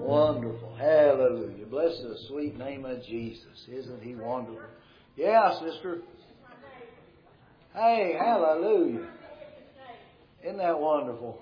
Wonderful. Hallelujah. Bless the sweet name of Jesus. Isn't He wonderful? Yeah, sister. Hey, hallelujah. Isn't that wonderful?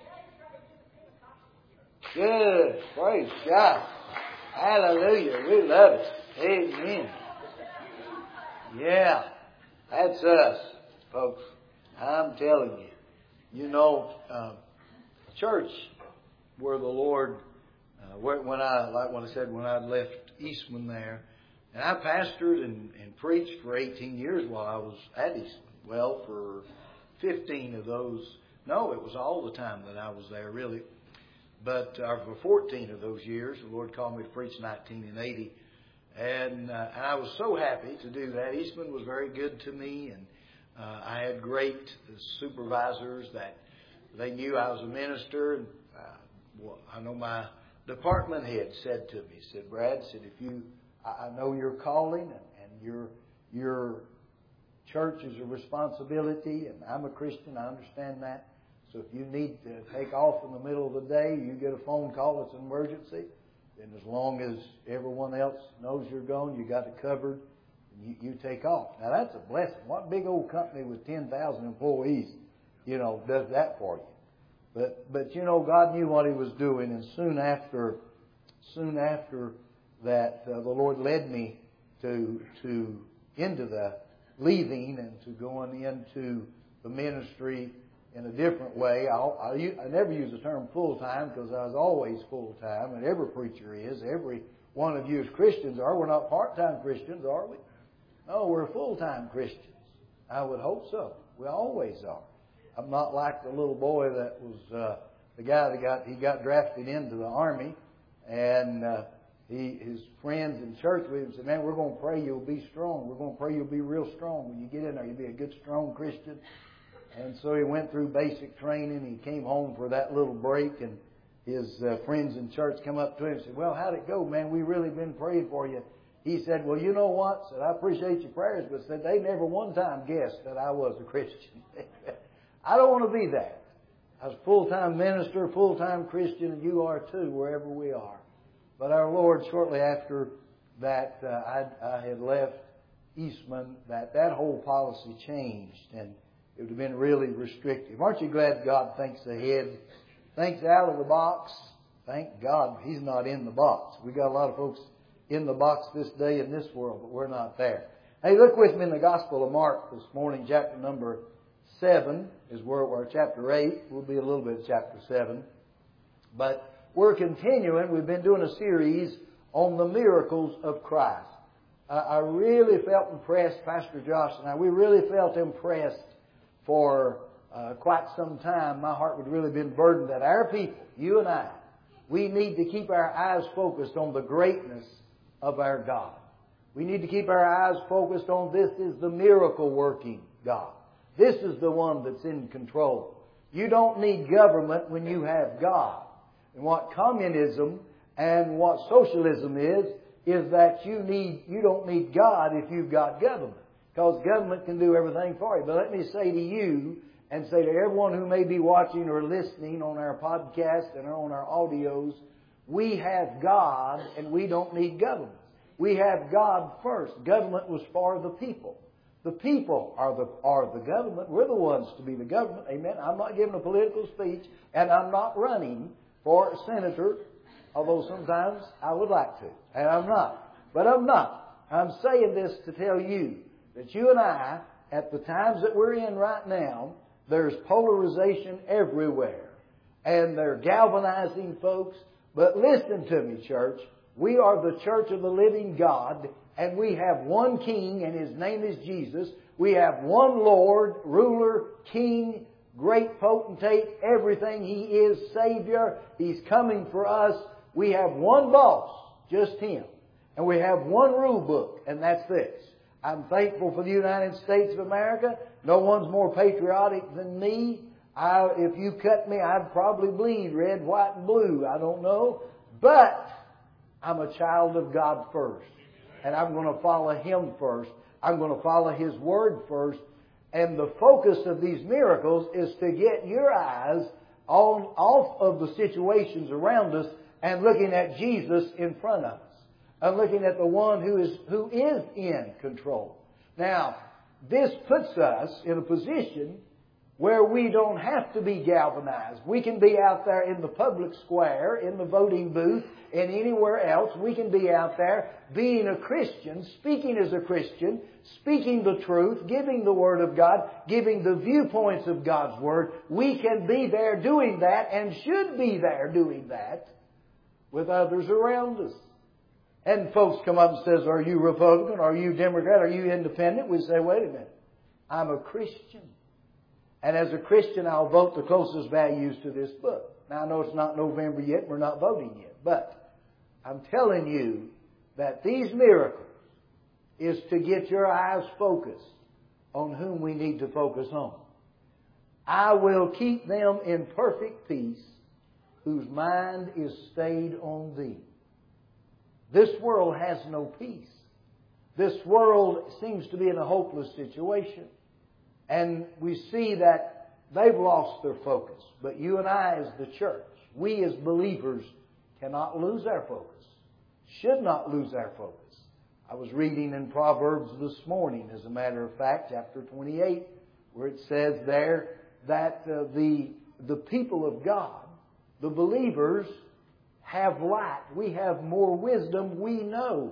Good. Praise God. Hallelujah. We love it. Amen. Yeah. That's us, folks. I'm telling you. You know, church where the Lord, when I left Eastman there, and I pastored and preached for 18 years while I was at Eastman. Well, for 15 of those, no, it was all the time that I was there, really. But for 14 of those years, the Lord called me to preach 19 and 80. And I was so happy to do that. Eastman was very good to me, and I had great supervisors that they knew I was a minister. And I know my department head said to me, said, Brad, said, I know your calling and your church is a responsibility, and I'm a Christian, I understand that. So if you need to take off in the middle of the day, you get a phone call, it's an emergency, then as long as everyone else knows you're gone, you got it covered, and you take off. Now that's a blessing. What big old company with 10,000 employees, does that for you? But God knew what He was doing, and soon after that, the Lord led me into the leaving and to going into the ministry in a different way. I never use the term full-time because I was always full-time, and every preacher is. Every one of you as Christians are. We're not part-time Christians, are we? No, we're full-time Christians. I would hope so. We always are. I'm not like the little boy that was the guy that got drafted into the Army, and his friends in church with him said, man, we're going to pray you'll be strong. We're going to pray you'll be real strong. When you get in there, you'll be a good, strong Christian. And so he went through basic training. He came home for that little break, and his friends in church come up to him and said, well, how'd it go, man? We've really been praying for you. He said, well, you know what? Said, I appreciate your prayers, but said, they never one time guessed that I was a Christian. I don't want to be that. I was a full-time minister, full-time Christian, and you are too, wherever we are. But our Lord, shortly after that, I had left Eastman, that whole policy changed, and it would have been really restrictive. Aren't you glad God thinks ahead, thinks out of the box? Thank God He's not in the box. We got a lot of folks in the box this day in this world, but we're not there. Hey, look with me in the Gospel of Mark this morning, chapter number 7 is where chapter 8. We'll be a little bit of chapter 7. But we're continuing. We've been doing a series on the miracles of Christ. I really felt impressed, Pastor Josh and I, we really felt impressed for quite some time. My heart would really been burdened that our people, you and I, we need to keep our eyes focused on the greatness of our God. We need to keep our eyes focused on this is the miracle working God. This is the one that's in control. You don't need government when you have God. And what communism and what socialism is that you don't need God if you've got government. Because government can do everything for you. But let me say to you and say to everyone who may be watching or listening on our podcast and on our audios, we have God and we don't need government. We have God first. Government was for the people. The people are the government. We're the ones to be the government. Amen. I'm not giving a political speech, and I'm not running for senator, although sometimes I would like to. And I'm not. But I'm not. I'm saying this to tell you that you and I, at the times that we're in right now, there's polarization everywhere. And they're galvanizing folks. But listen to me, church. We are the church of the living God, and we have one King, and His name is Jesus. We have one Lord, ruler, King, great potentate, everything. He is Savior. He's coming for us. We have one boss, just Him. And we have one rule book, and that's this. I'm thankful for the United States of America. No one's more patriotic than me. If you cut me, I'd probably bleed red, white, and blue. I don't know. But I'm a child of God first. And I'm going to follow Him first. I'm going to follow His Word first. And the focus of these miracles is to get your eyes off of the situations around us and looking at Jesus in front of us and looking at the one who is in control. Now, this puts us in a position where we don't have to be galvanized. We can be out there in the public square, in the voting booth, and anywhere else. We can be out there being a Christian, speaking as a Christian, speaking the truth, giving the Word of God, giving the viewpoints of God's Word. We can be there doing that and should be there doing that with others around us. And folks come up and says, "Are you Republican? Are you Democrat? Are you Independent?" We say, "Wait a minute. I'm a Christian. And as a Christian, I'll vote the closest values to this book." Now, I know it's not November yet. We're not voting yet. But I'm telling you that these miracles is to get your eyes focused on whom we need to focus on. "I will keep them in perfect peace whose mind is stayed on Thee." This world has no peace. This world seems to be in a hopeless situation. And we see that they've lost their focus. But you and I as the church, we as believers cannot lose our focus. Should not lose our focus. I was reading in Proverbs this morning, as a matter of fact, chapter 28, where it says there that the people of God, the believers, have light. We have more wisdom. We know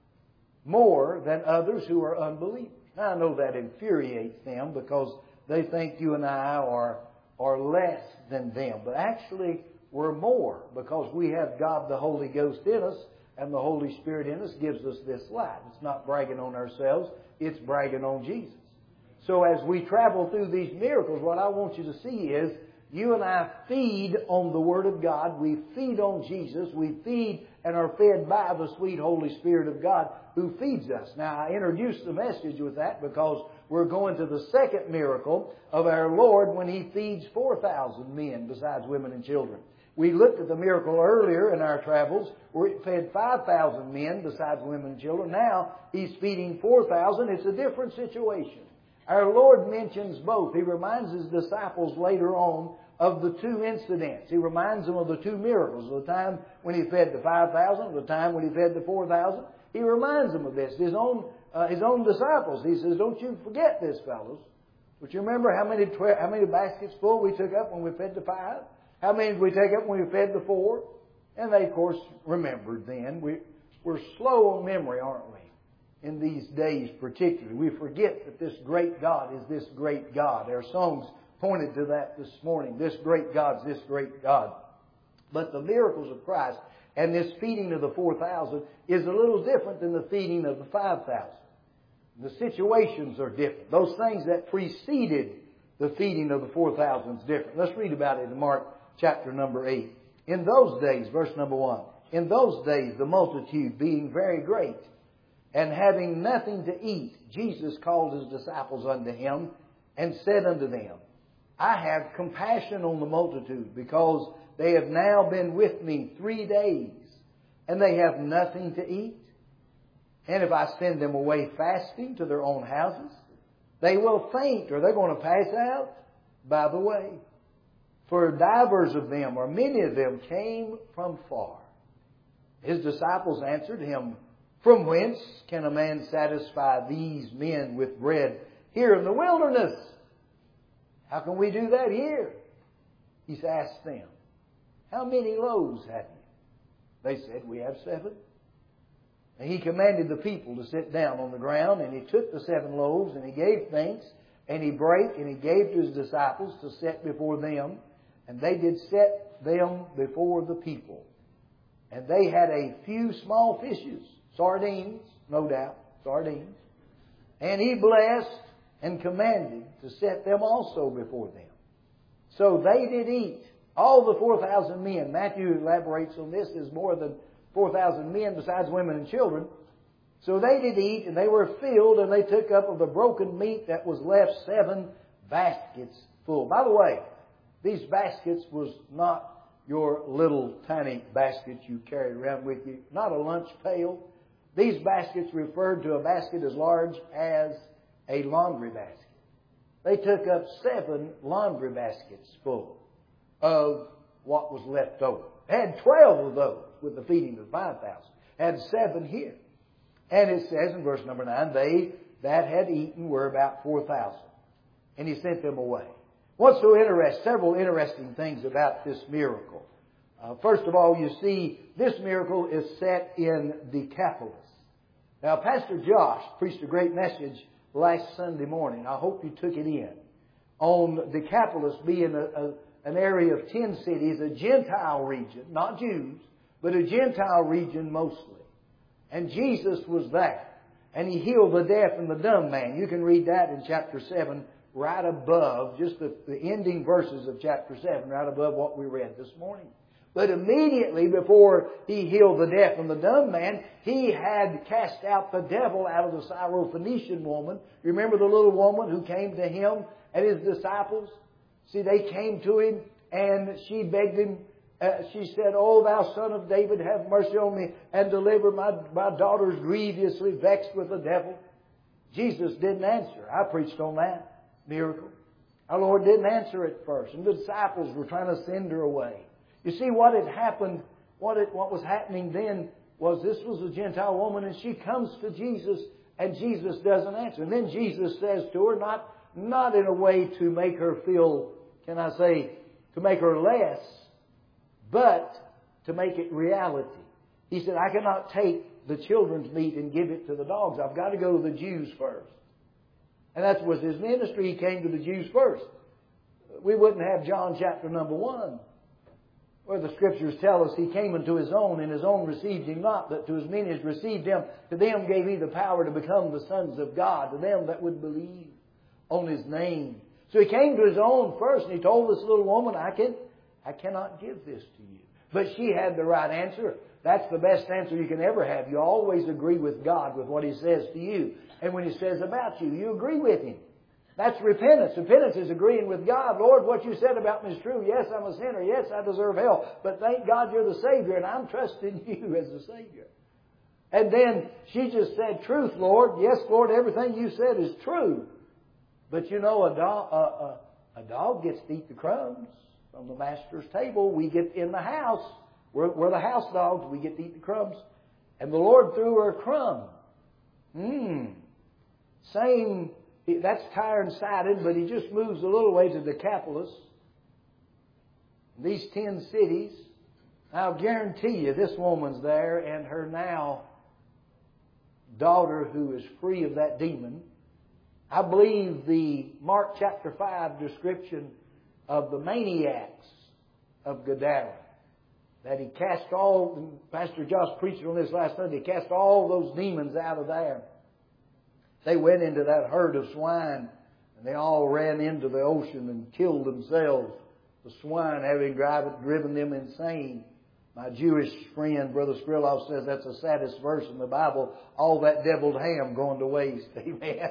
more than others who are unbelievers. Now, I know that infuriates them because they think you and I are less than them. But actually, we're more because we have God the Holy Ghost in us, and the Holy Spirit in us gives us this light. It's not bragging on ourselves. It's bragging on Jesus. So as we travel through these miracles, what I want you to see is you and I feed on the Word of God. We feed on Jesus. We feed and are fed by the sweet Holy Spirit of God who feeds us. Now, I introduced the message with that because we're going to the second miracle of our Lord when He feeds 4,000 men besides women and children. We looked at the miracle earlier in our travels where He fed 5,000 men besides women and children. Now, He's feeding 4,000. It's a different situation. Our Lord mentions both. He reminds His disciples later on of the two incidents. He reminds them of the two miracles. The time when He fed the 5,000, the time when He fed the 4,000. He reminds them of this. His own disciples. He says, "Don't you forget this, fellows. But you remember how many baskets full we took up when we fed the 5? How many did we take up when we fed the 4? And they, of course, remembered then. We're slow on memory, aren't we? In these days particularly. We forget that this great God is this great God. Our songs pointed to that this morning. This great God's this great God. But the miracles of Christ and this feeding of the 4,000 is a little different than the feeding of the 5,000. The situations are different. Those things that preceded the feeding of the 4,000 is different. Let's read about it in Mark chapter number 8. In those days, verse number 1, "In those days the multitude being very great, and having nothing to eat, Jesus called His disciples unto Him, and said unto them, I have compassion on the multitude, because they have now been with me 3 days, and they have nothing to eat. And if I send them away fasting to their own houses, they will faint, or they're going to pass out by the way. For divers of them, or many of them, came from far. His disciples answered Him, From whence can a man satisfy these men with bread here in the wilderness? How can we do that here? He's asked them, How many loaves have you? They said, We have 7. And He commanded the people to sit down on the ground, and He took the 7 loaves, and He gave thanks, and He brake, and He gave to His disciples to set before them. And they did set them before the people. And they had a few small fishes, sardines, no doubt, sardines. And He blessed and commanded to set them also before them. So they did eat. All the 4,000 men, Matthew elaborates on this, is more than 4,000 men besides women and children. So they did eat, and they were filled, and they took up of the broken meat that was left 7 baskets full. By the way, these baskets was not your little tiny baskets you carry around with you, not a lunch pail. These baskets referred to a basket as large as a laundry basket. They took up 7 laundry baskets full of what was left over. Had 12 of those with the feeding of the 5,000. Had 7 here. And it says in verse number 9, they that had eaten were about 4,000. And He sent them away. What's so interesting? Several interesting things about this miracle. First of all, you see, this miracle is set in Decapolis. Now, Pastor Josh preached a great message last Sunday morning. I hope you took it in. On Decapolis being an area of 10 cities, a Gentile region, not Jews, but a Gentile region mostly. And Jesus was there. And He healed the deaf and the dumb man. You can read that in chapter 7, right above, just the ending verses of chapter 7, right above what we read this morning. But immediately before He healed the deaf and the dumb man, He had cast out the devil out of the Syrophoenician woman. You remember the little woman who came to Him and His disciples? See, they came to Him and she begged Him. She said, "O thou Son of David, have mercy on me and deliver my daughter's grievously vexed with the devil." Jesus didn't answer. I preached on that miracle. Our Lord didn't answer at first. And the disciples were trying to send her away. You see, what had happened, what was happening then was this was a Gentile woman and she comes to Jesus and Jesus doesn't answer. And then Jesus says to her, not in a way to make her feel, can I say, to make her less, but to make it reality. He said, "I cannot take the children's meat and give it to the dogs. I've got to go to the Jews first." And that was His ministry. He came to the Jews first. We wouldn't have John chapter number 1. Where the Scriptures tell us He came unto His own, and His own received Him not, but to as many as received Him, to them gave He the power to become the sons of God, to them that would believe on His name. So He came to His own first, and He told this little woman, I cannot give this to you. But she had the right answer. That's the best answer you can ever have. You always agree with God with what He says to you. And when He says about you, you agree with Him. That's repentance. Repentance is agreeing with God. "Lord, what you said about me is true. Yes, I'm a sinner. Yes, I deserve hell. But thank God you're the Savior, and I'm trusting you as the Savior." And then she just said, "Truth, Lord. Yes, Lord, everything you said is true. But you know, a dog gets to eat the crumbs from the master's table. We get in the house. We're the house dogs. We get to eat the crumbs." And the Lord threw her a crumb. Same... That's Tyre-sided, but He just moves a little way to Decapolis. These 10 cities. I'll guarantee you this woman's there and her now daughter who is free of that demon. I believe the Mark chapter 5 description of the maniacs of Gadara. That He cast all, Pastor Josh preached on this last Sunday, He cast all those demons out of there. They went into that herd of swine and they all ran into the ocean and killed themselves. The swine having driven them insane. My Jewish friend, Brother Skrilov, says that's the saddest verse in the Bible. All that deviled ham going to waste. Amen.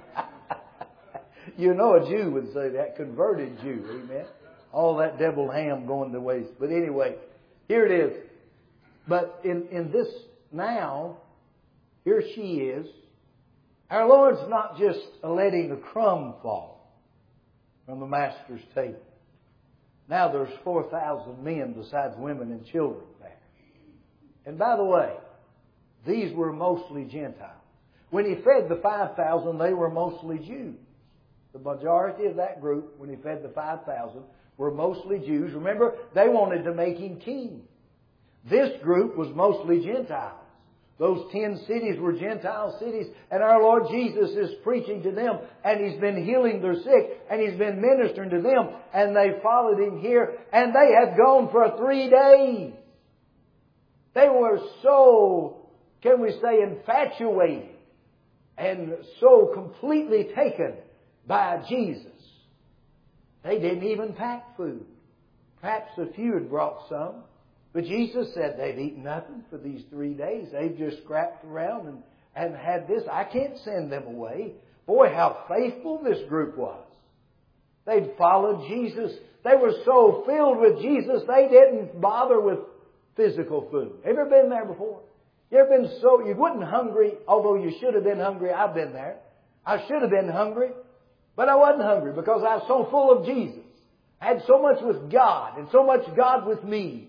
You know a Jew would say that. Converted Jew. Amen. All that deviled ham going to waste. But anyway, here it is. But in this now, here she is. Our Lord's not just letting a crumb fall from the Master's table. Now there's 4,000 men besides women and children there. And by the way, these were mostly Gentiles. When He fed the 5,000, they were mostly Jews. The majority of that group, when He fed the 5,000, were mostly Jews. Remember, they wanted to make Him king. This group was mostly Gentiles. Those 10 cities were Gentile cities, and our Lord Jesus is preaching to them, and He's been healing their sick, and He's been ministering to them, and they followed Him here, and they had gone for 3 days. They were so, can we say, infatuated, and so completely taken by Jesus. They didn't even pack food. Perhaps a few had brought some. But Jesus said they've eaten nothing for these 3 days. They've just scrapped around and had this. I can't send them away. Boy, how faithful this group was. They'd followed Jesus. They were so filled with Jesus, they didn't bother with physical food. Ever been there before? You ever been so, you wasn't hungry, although you should have been hungry. I've been there. I should have been hungry, but I wasn't hungry because I was so full of Jesus. I had so much with God and so much God with me.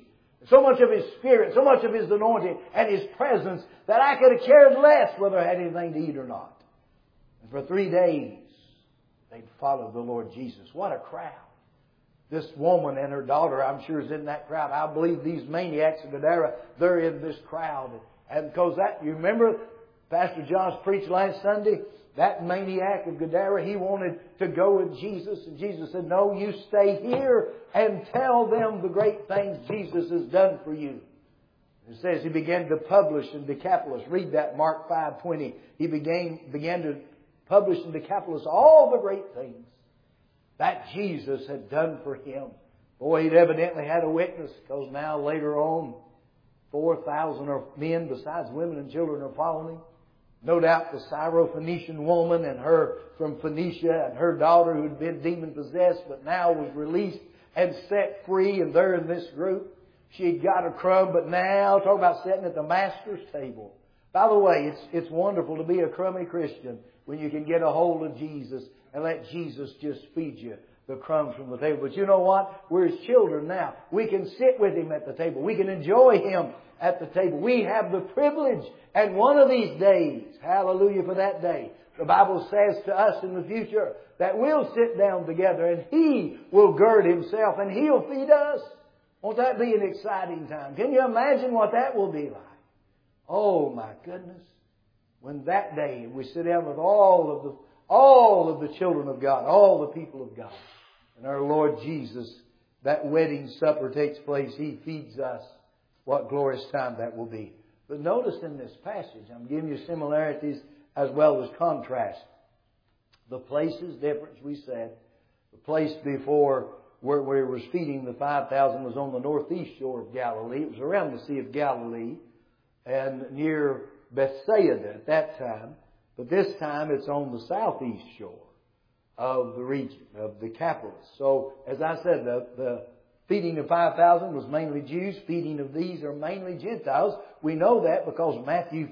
so much of His Spirit, so much of His anointing and His presence that I could have cared less whether I had anything to eat or not. And for 3 days, they'd followed the Lord Jesus. What a crowd. This woman and her daughter, I'm sure, is in that crowd. I believe these maniacs of Gadara, they're in this crowd. And because that, you remember Pastor John's preached last Sunday? That maniac of Gadara, he wanted to go with Jesus. And Jesus said, no, you stay here and tell them the great things Jesus has done for you. It says he began to publish in Decapolis. Read that, Mark 5:20. He began to publish in Decapolis all the great things that Jesus had done for him. Boy, he'd evidently had a witness, because now later on, 4,000 men besides women and children are following him. No doubt the Syrophoenician woman and her from Phoenicia and her daughter who had been demon-possessed but now was released and set free, and they're in this group. She'd got a crumb, but now, talk about sitting at the Master's table. By the way, it's wonderful to be a crummy Christian when you can get a hold of Jesus and let Jesus just feed you the crumbs from the table. But you know what? We're His children now. We can sit with Him at the table. We can enjoy Him at the table. We have the privilege. And one of these days, hallelujah for that day, the Bible says to us in the future that we'll sit down together and He will gird Himself and He'll feed us. Won't that be an exciting time? Can you imagine what that will be like? Oh my goodness. When that day we sit down with all of the children of God, all the people of God, and our Lord Jesus, that wedding supper takes place. He feeds us. What glorious time that will be. But notice in this passage, I'm giving you similarities as well as contrast. The place is different, as we said. The place before where we were feeding the 5,000 was on the northeast shore of Galilee. It was around the Sea of Galilee and near Bethsaida at that time. But this time it's on the southeast shore of the region, of Decapolis. So, as I said, the feeding of 5,000 was mainly Jews. Feeding of these are mainly Gentiles. We know that because Matthew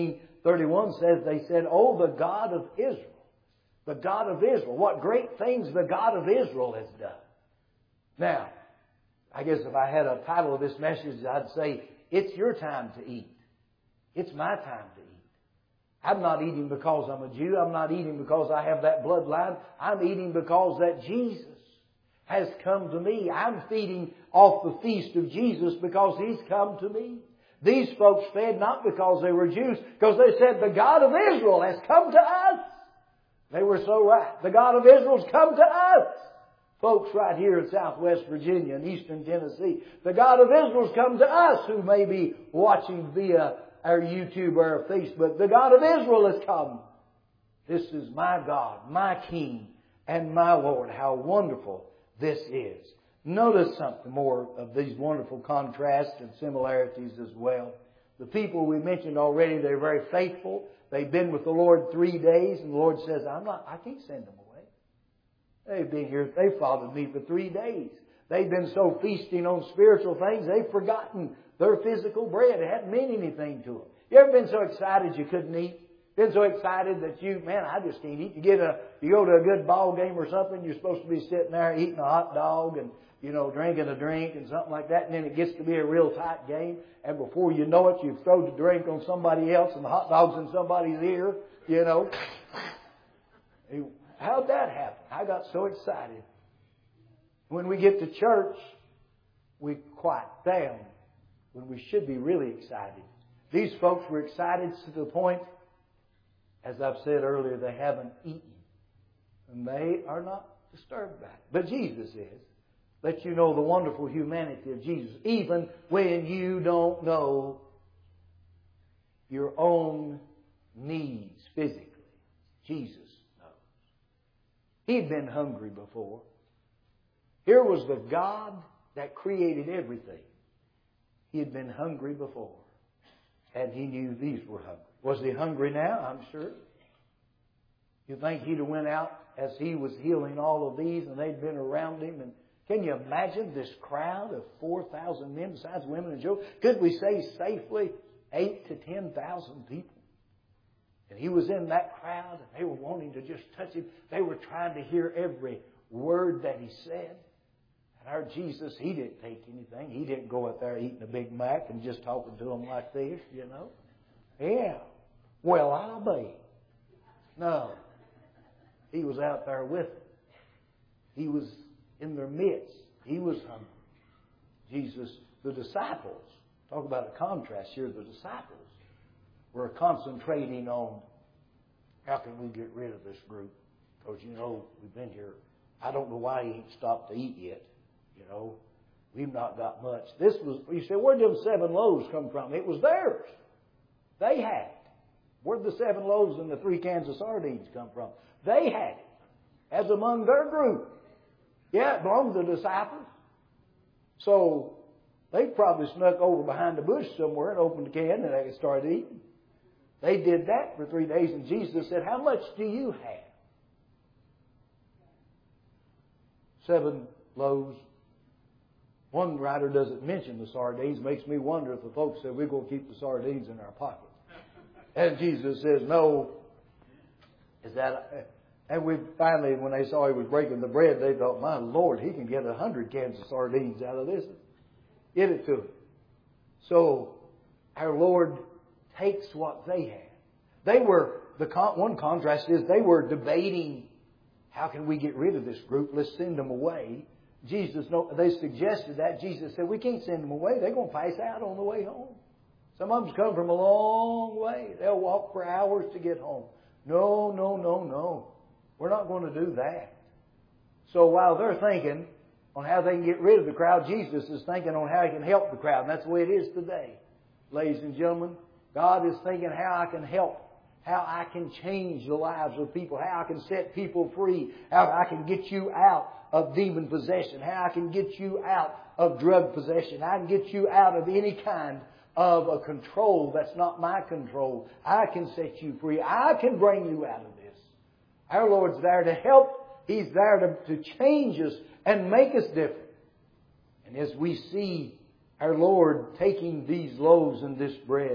15:31 says, they said, oh, the God of Israel. The God of Israel. What great things the God of Israel has done. Now, I guess if I had a title of this message, I'd say, it's your time to eat. It's my time to eat. I'm not eating because I'm a Jew. I'm not eating because I have that bloodline. I'm eating because that Jesus has come to me. I'm feeding off the feast of Jesus because He's come to me. These folks fed not because they were Jews, because they said, the God of Israel has come to us. They were so right. The God of Israel's come to us. Folks right here in Southwest Virginia and Eastern Tennessee, the God of Israel's come to us who may be watching via our YouTube or our Facebook. The God of Israel has come. This is my God, my King, and my Lord. How wonderful this is. Notice something more of these wonderful contrasts and similarities as well. The people we mentioned already, they're very faithful. They've been with the Lord 3 days, and the Lord says, I can't send them away. They've been here, they followed me for 3 days. They've been so feasting on spiritual things, they've forgotten their physical bread. It hadn't meant anything to them. You ever been so excited you couldn't eat? Been so excited that I just can't eat. You go to a good ball game or something, you're supposed to be sitting there eating a hot dog and, drinking a drink and something like that, and then it gets to be a real tight game, and before you know it, you've thrown the drink on somebody else and the hot dog's in somebody's ear, How'd that happen? I got so excited. When we get to church, we quiet down when we should be really excited. These folks were excited to the point, as I've said earlier, they haven't eaten. And they are not disturbed by it. But Jesus is. Let you know the wonderful humanity of Jesus. Even when you don't know your own needs physically, Jesus knows. He'd been hungry before. Here was the God that created everything. He had been hungry before. And He knew these were hungry. Was He hungry now? I'm sure. You think He'd have went out as He was healing all of these and they'd been around Him? And can you imagine this crowd of 4,000 men besides women and children? Could we say safely 8,000 to 10,000 people? And He was in that crowd and they were wanting to just touch Him. They were trying to hear every word that He said. And our Jesus, He didn't take anything. He didn't go out there eating a Big Mac and just talking to them like this, you know. Yeah. Well, I'll obey. No. He was out there with them. He was in their midst. He was hungry. Jesus, the disciples, talk about a contrast here, the disciples were concentrating on how can we get rid of this group? Because, you know, we've been here. I don't know why he ain't stopped to eat yet. You know, we've not got much. This was, you say, where'd them 7 loaves come from? It was theirs. They had it. Where'd the 7 loaves and the 3 cans of sardines come from? They had it. As among their group. Yeah, it belonged to the disciples. So they probably snuck over behind the bush somewhere and opened the can and they started eating. They did that for 3 days and Jesus said, how much do you have? 7 loaves. One writer doesn't mention the sardines. Makes me wonder if the folks said we're going to keep the sardines in our pocket. And Jesus says, no. Is that... And we finally, when they saw he was breaking the bread, they thought, my Lord, he can get 100 cans of sardines out of this. Give it to him. So our Lord takes what they had. They were, one contrast is they were debating, how can we get rid of this group? Let's send them away. They suggested that. Jesus said, we can't send them away. They're going to pass out on the way home. Some of them's come from a long way. They'll walk for hours to get home. No, no, no, no. We're not going to do that. So while they're thinking on how they can get rid of the crowd, Jesus is thinking on how He can help the crowd. And that's the way it is today. Ladies and gentlemen, God is thinking how I can help, how I can change the lives of people, how I can set people free, how I can get you out of demon possession, how I can get you out of drug possession, I can get you out of any kind of a control that's not my control. I can set you free. I can bring you out of this. Our Lord's there to help. He's there to change us and make us different. And as we see our Lord taking these loaves and this bread,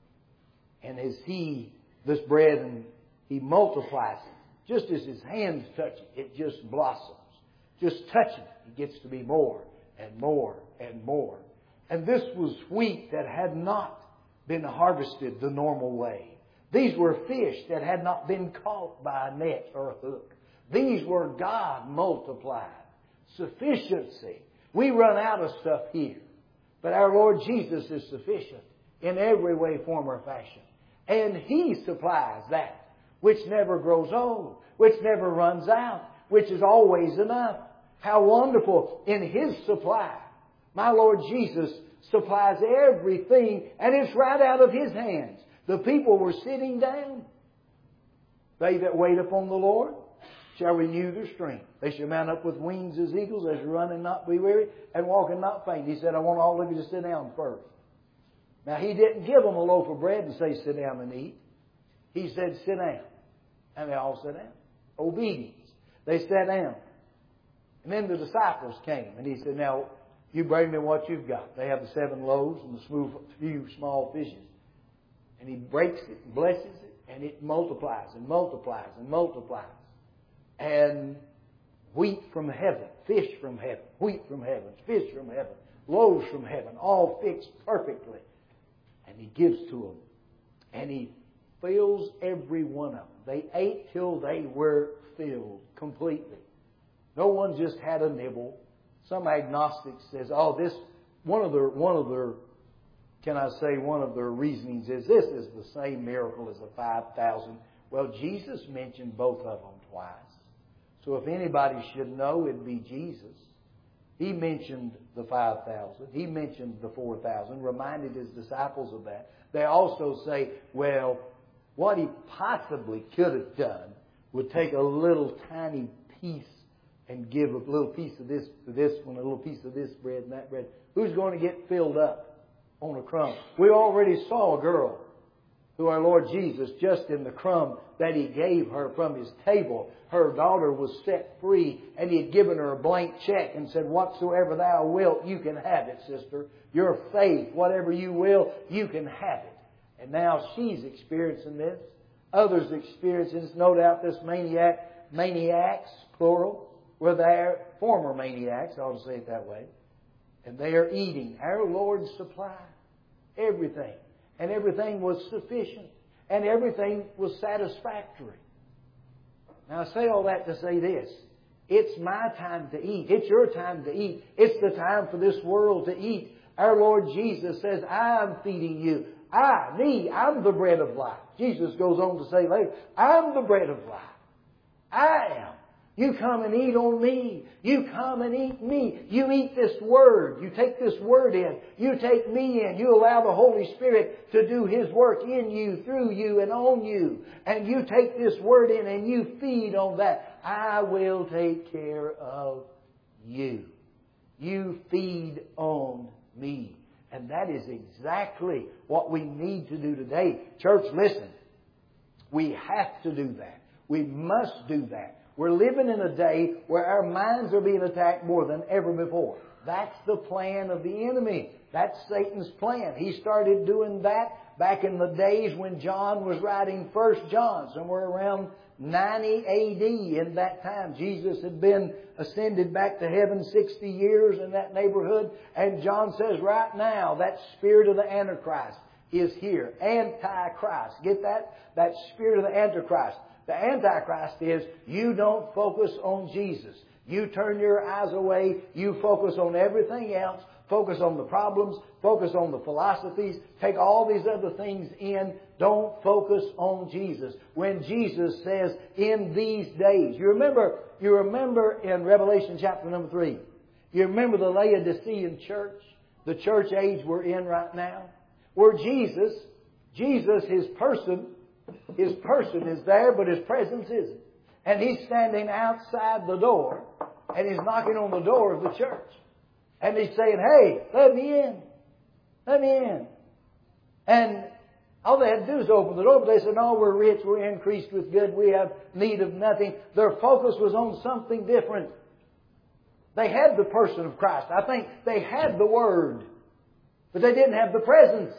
and as this bread, and He multiplies it, just as His hands touch it, it just blossoms. Just touching it, it gets to be more and more and more. And this was wheat that had not been harvested the normal way. These were fish that had not been caught by a net or a hook. These were God multiplied. Sufficiency. We run out of stuff here. But our Lord Jesus is sufficient in every way, form, or fashion. And He supplies that which never grows old, which never runs out, which is always enough. How wonderful in His supply. My Lord Jesus supplies everything, and it's right out of His hands. The people were sitting down. They that wait upon the Lord shall renew their strength. They shall mount up with wings as eagles, as run and not be weary, and walk and not faint. He said, I want all of you to sit down first. Now, He didn't give them a loaf of bread and say, sit down and eat. He said, sit down. And they all sat down. Obedience. They sat down. And then the disciples came. And He said, now, you bring me what you've got. They have the 7 loaves and the few small fishes. And He breaks it and blesses it. And it multiplies and multiplies and multiplies. And wheat from heaven, fish from heaven, wheat from heaven, fish from heaven, loaves from heaven, all fixed perfectly. And He gives to them. And He fills every one of them. They ate till they were filled completely. No one just had a nibble. Some agnostic says, oh, this, one of their reasonings is this is the same miracle as the 5,000. Well, Jesus mentioned both of them twice. So if anybody should know, it'd be Jesus. He mentioned the 5,000. He mentioned the 4,000, reminded His disciples of that. They also say, well, what He possibly could have done would take a little tiny piece and give a little piece of this to this one, a little piece of this bread and that bread. Who's going to get filled up on a crumb? We already saw a girl who our Lord Jesus, just in the crumb that He gave her from His table, her daughter was set free, and He had given her a blank check and said, whatsoever thou wilt, you can have it, sister. Your faith, whatever you will, you can have it. And now she's experiencing this. Others experiencing this. No doubt this maniacs, plural, were there, former maniacs, I ought to say it that way, and they are eating. Our Lord supplied everything, and everything was sufficient, and everything was satisfactory. Now, I say all that to say this. It's my time to eat. It's your time to eat. It's the time for this world to eat. Our Lord Jesus says, I'm feeding you. I'm the bread of life. Jesus goes on to say later, I'm the bread of life. I am. You come and eat on me. You come and eat me. You eat this Word. You take this Word in. You take me in. You allow the Holy Spirit to do His work in you, through you, and on you. And you take this Word in and you feed on that. I will take care of you. You feed on me. And that is exactly what we need to do today. Church, listen. We have to do that. We must do that. We're living in a day where our minds are being attacked more than ever before. That's the plan of the enemy. That's Satan's plan. He started doing that back in the days when John was writing 1 John, somewhere around 90 A.D. in that time. Jesus had been ascended back to heaven 60 years in that neighborhood. And John says right now that spirit of the Antichrist is here. Antichrist. Get that? That spirit of the Antichrist. The Antichrist is you don't focus on Jesus. You turn your eyes away. You focus on everything else. Focus on the problems. Focus on the philosophies. Take all these other things in. Don't focus on Jesus. When Jesus says, in these days. You remember in Revelation chapter number 3. You remember the Laodicean church. The church age we're in right now. Where Jesus, His person is there, but His presence isn't. And He's standing outside the door, and He's knocking on the door of the church. And He's saying, hey, let me in. Let me in. And all they had to do is open the door, but they said, no, we're rich, we're increased with good, we have need of nothing. Their focus was on something different. They had the person of Christ. I think they had the Word, but they didn't have the presence.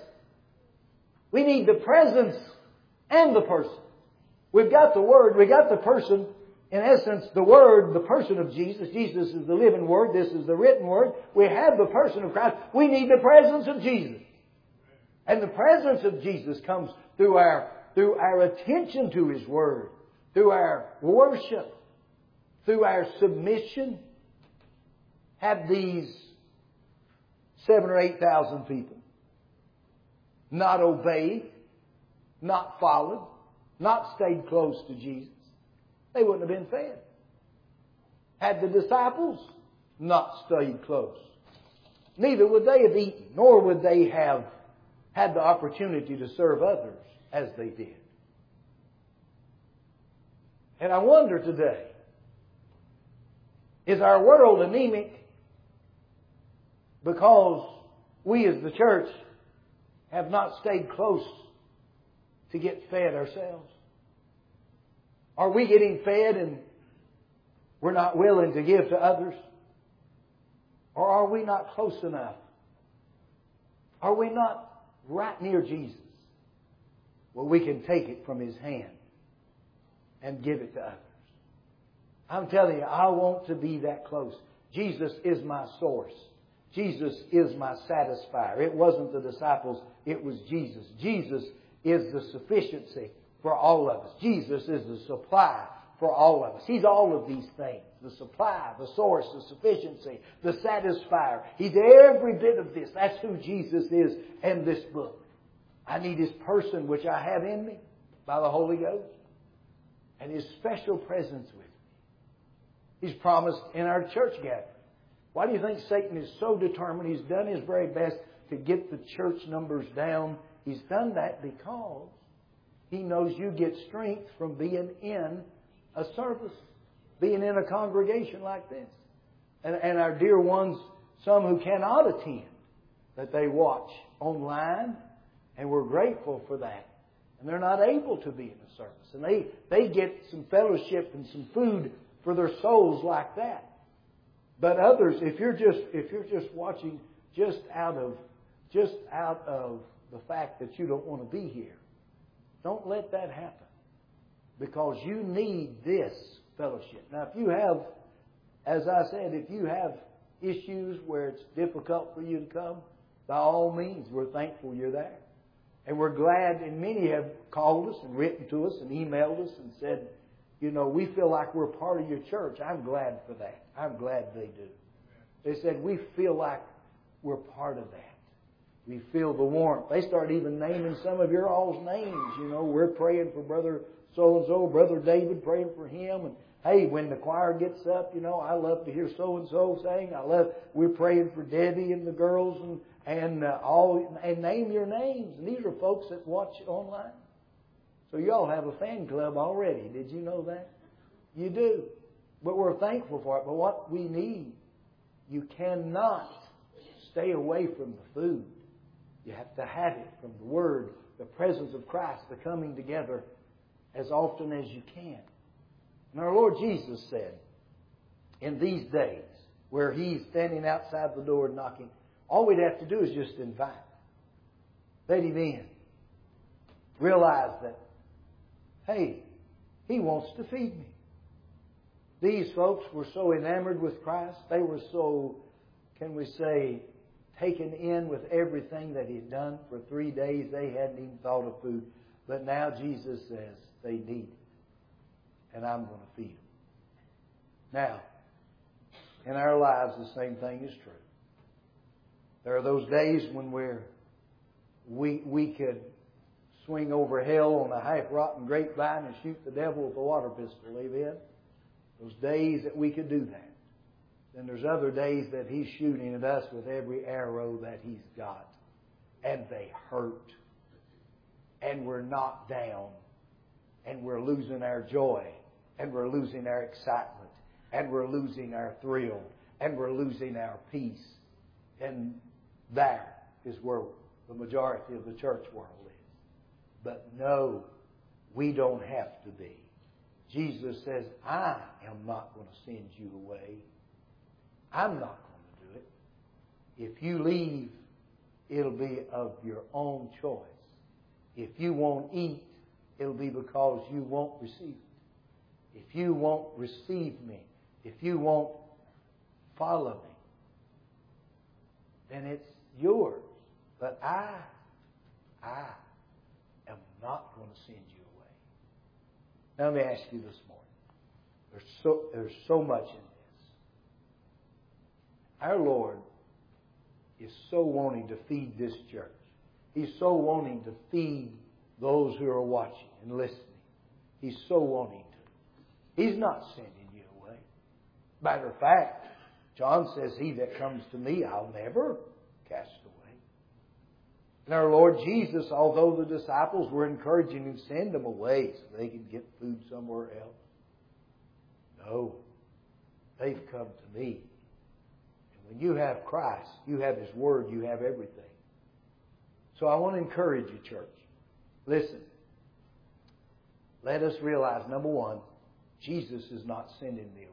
We need the presence and the person. We've got the Word, we've got the person. In essence, the Word, the person of Jesus. Jesus is the living Word. This is the written Word. We have the person of Christ. We need the presence of Jesus. And the presence of Jesus comes through our attention to His Word, through our worship, through our submission. Have these 7,000 or 8,000 people not obeyed, not followed, not stayed close to Jesus, they wouldn't have been fed. Had the disciples not stayed close, neither would they have eaten, nor would they have had the opportunity to serve others as they did. And I wonder today, is our world anemic because we as the church have not stayed close to get fed ourselves? Are we getting fed and we're not willing to give to others? Or are we not close enough? Are we not right near Jesus where we can take it from His hand and give it to others? I'm telling you, I want to be that close. Jesus is my source. Jesus is my satisfier. It wasn't the disciples, it was Jesus. Jesus is the sufficiency for all of us. Jesus is the supply for all of us. He's all of these things. The supply, the source, the sufficiency, the satisfier. He's every bit of this. That's who Jesus is in this book. I need His person, which I have in me by the Holy Ghost, and His special presence with me. He's promised in our church gathering. Why do you think Satan is so determined? He's done his very best to get the church numbers down. He's done that because he knows you get strength from being in a service, being in a congregation like this. And our dear ones, some who cannot attend, that they watch online, and we're grateful for that. And they're not able to be in a service. And they get some fellowship and some food for their souls like that. But others, if you're just watching just out of the fact that you don't want to be here, don't let that happen. Because you need this fellowship. Now, if you have as I said, if you have issues where it's difficult for you to come, by all means, we're thankful you're there. And we're glad, and many have called us and written to us and emailed us and said, you know, we feel like we're part of your church. I'm glad for that. I'm glad they do. They said, we feel like we're part of that. We feel the warmth. They start even naming some of your all's names. You know, we're praying for Brother so-and-so, Brother David, praying for him. And hey, when the choir gets up, you know, I love to hear so-and-so sing. We're praying for Debbie and the girls and name your names. And these are folks that watch online. So y'all have a fan club already. Did you know that? You do. But we're thankful for it. But what we need, you cannot stay away from the food. You have to have it from the Word, the presence of Christ, the coming together as often as you can. And our Lord Jesus said, in these days, where He's standing outside the door knocking, all we'd have to do is just invite. Let Him in. Realize that, hey, He wants to feed me. These folks were so enamored with Christ. They were so, can we say, taken in with everything that He'd done. For 3 days they hadn't even thought of food. But now Jesus says they need it. And I'm going to feed them. Now, in our lives the same thing is true. There are those days when we could swing over hell on a half-rotten grapevine and shoot the devil with a water pistol. Amen? Those days that we could do that. Then there's other days that He's shooting at us with every arrow that He's got. And they hurt. And we're knocked down. And we're losing our joy. And we're losing our excitement. And we're losing our thrill. And we're losing our peace. And there is where the majority of the church world is. But no, we don't have to be. Jesus says, I am not going to send you away. I'm not going to do it. If you leave, it'll be of your own choice. If you won't eat, it'll be because you won't receive it. If you won't receive me, if you won't follow me, then it's yours. But I am not going to send you away. Now let me ask you this morning. There's so much in this. Our Lord is so wanting to feed this church. He's so wanting to feed those who are watching and listening. He's so wanting to. He's not sending you away. Matter of fact, John says, he that comes to me, I'll never cast away. And our Lord Jesus, although the disciples were encouraging him to send them away so they could get food somewhere else, no, they've come to me. And when you have Christ, you have His Word, you have everything. So I want to encourage you, church. Listen. Let us realize, number one, Jesus is not sending me away.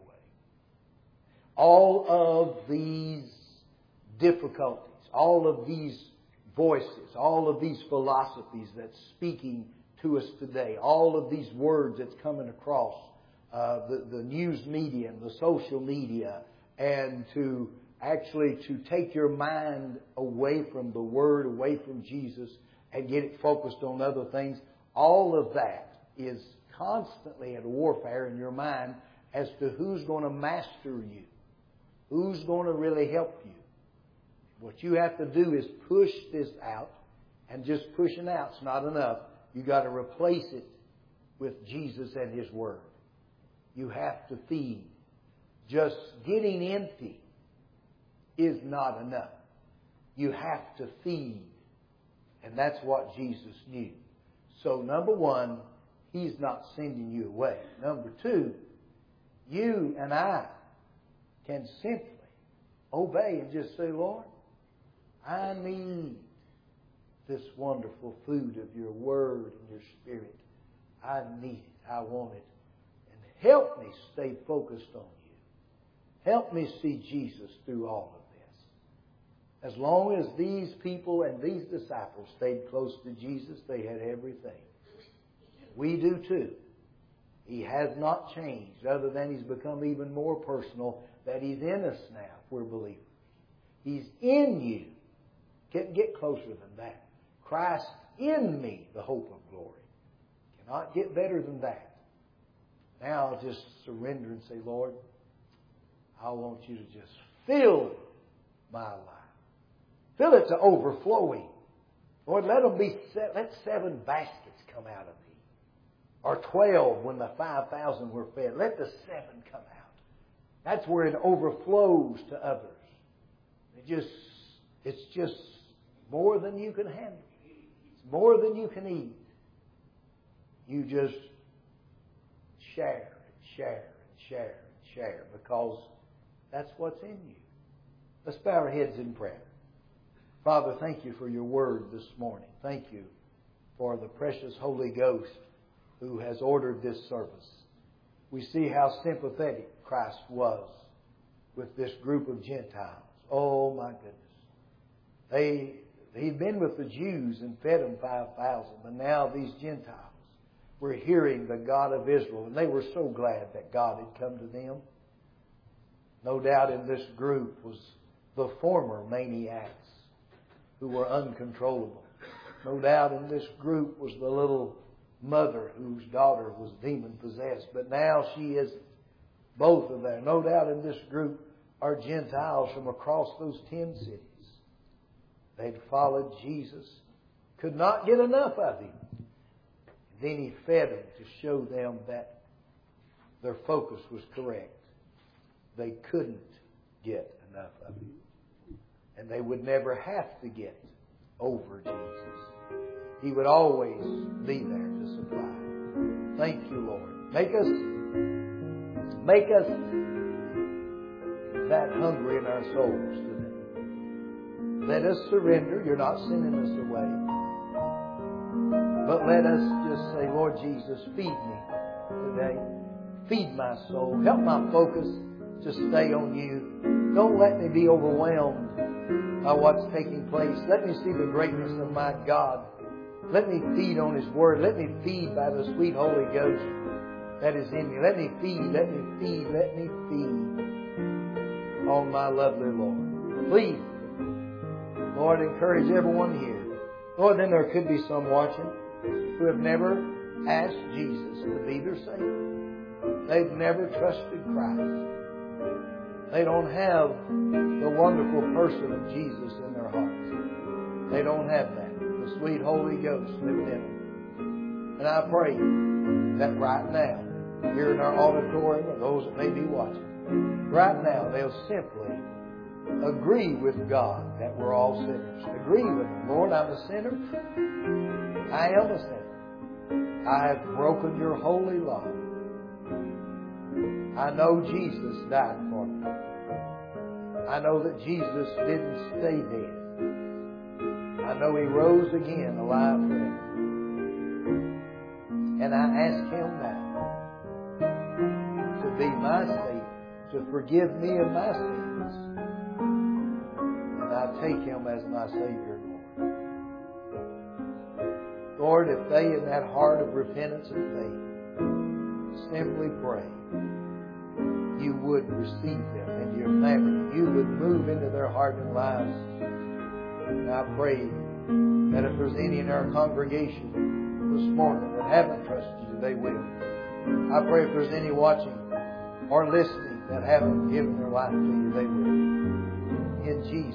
All of these difficulties, all of these voices, all of these philosophies that's speaking to us today, all of these words that's coming across the news media and the social media, and to take your mind away from the Word, away from Jesus, and get it focused on other things, all of that is constantly at warfare in your mind as to who's going to master you, who's going to really help you. What you have to do is push this out, and just pushing out's not enough. You've got to replace it with Jesus and His Word. You have to feed. Just getting empty is not enough. You have to feed. And that's what Jesus knew. So, number one, He's not sending you away. Number two, you and I can simply obey and just say, Lord, I need this wonderful food of your Word and your Spirit. I need it. I want it. And help me stay focused on you. Help me see Jesus through all of this. As long as these people and these disciples stayed close to Jesus, they had everything. We do too. He has not changed, other than He's become even more personal, that He's in us now, if we're believers. He's in you. Can't get closer than that. Christ in me, the hope of glory. Cannot get better than that. Now I'll just surrender and say, Lord, I want You to just fill my life. Fill it to overflowing. Lord, let 7 baskets come out of me. Or 12 when the 5,000 were fed. Let the 7 come out. That's where it overflows to others. It's just more than you can handle. It's more than you can eat. You just share and share and share and share, because that's what's in you. Let's bow our heads in prayer. Father, thank You for Your Word this morning. Thank You for the precious Holy Ghost who has ordered this service. We see how sympathetic Christ was with this group of Gentiles. Oh my goodness. He'd been with the Jews and fed them 5,000, but now these Gentiles were hearing the God of Israel, and they were so glad that God had come to them. No doubt in this group was the former maniacs who were uncontrollable. No doubt in this group was the little mother whose daughter was demon-possessed, but now she isn't. Both are there. No doubt in this group are Gentiles from across those 10 cities. They'd followed Jesus, could not get enough of Him. Then He fed them to show them that their focus was correct. They couldn't get enough of Him. And they would never have to get over Jesus. He would always be there to supply. Thank You, Lord. Make us that hungry in our souls today. Let us surrender. You're not sending us away. But let us just say, Lord Jesus, feed me today. Feed my soul. Help my focus to stay on You. Don't let me be overwhelmed by what's taking place. Let me see the greatness of my God. Let me feed on His Word. Let me feed by the sweet Holy Ghost that is in me. Let me feed, let me feed, let me feed on my lovely Lord. Please, Lord, encourage everyone here. Lord, then there could be some watching who have never asked Jesus to be their Savior. They've never trusted Christ. They don't have the wonderful person of Jesus in their hearts. They don't have that. The sweet Holy Ghost living in them. And I pray that right now, here in our auditorium, or those that may be watching, right now they'll simply agree with God that we're all sinners. Agree with Him. Lord, I'm a sinner. I am a sinner. I have broken Your holy law. I know Jesus died for me. I know that Jesus didn't stay dead. I know He rose again alive forever. And I ask Him now to be my Savior, to forgive me of my sins. And I take Him as my Savior, Lord. Lord, if they in that heart of repentance and faith simply pray, You would receive them into Your family. You would move into their heart and lives. And I pray that if there's any in our congregation this morning that haven't trusted You, they will. I pray if there's any watching or listening that haven't given their life to You, they will. In Jesus'